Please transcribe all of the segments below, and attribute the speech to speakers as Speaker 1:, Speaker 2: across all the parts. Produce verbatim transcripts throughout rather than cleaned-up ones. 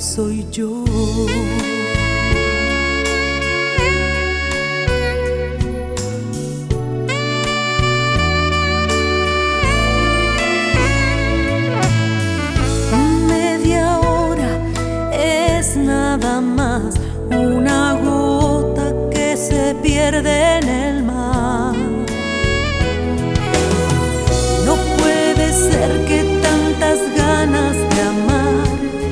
Speaker 1: cuál soy yo. Media hora es nada más una gota que se pierde en el mar. No puede ser que tantas ganas de amar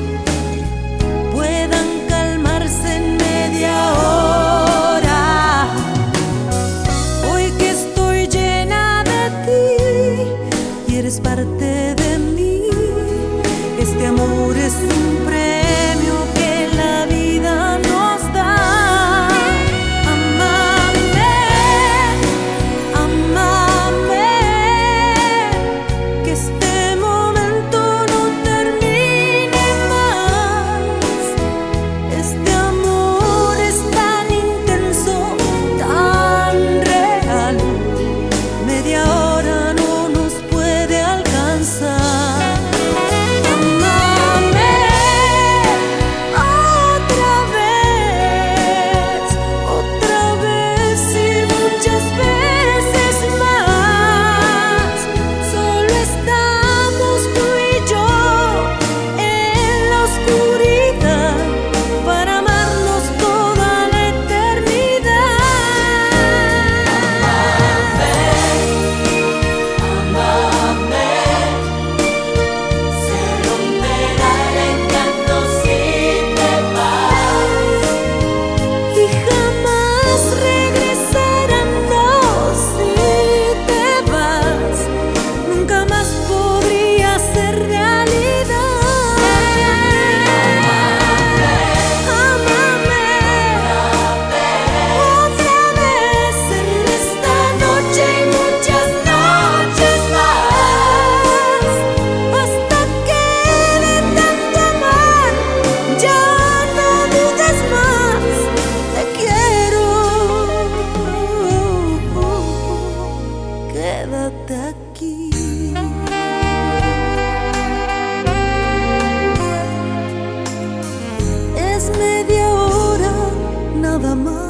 Speaker 1: puedan calmarse en media hora. Hoy que estoy llena de ti y eres parte de mí, este amor es un premio que la vida nos da. Amame, amame, que este momento no termine más. Este amor es tan intenso, tan real, media hora no nos puede alcanzar. Quédate aquí. Es media hora nada más.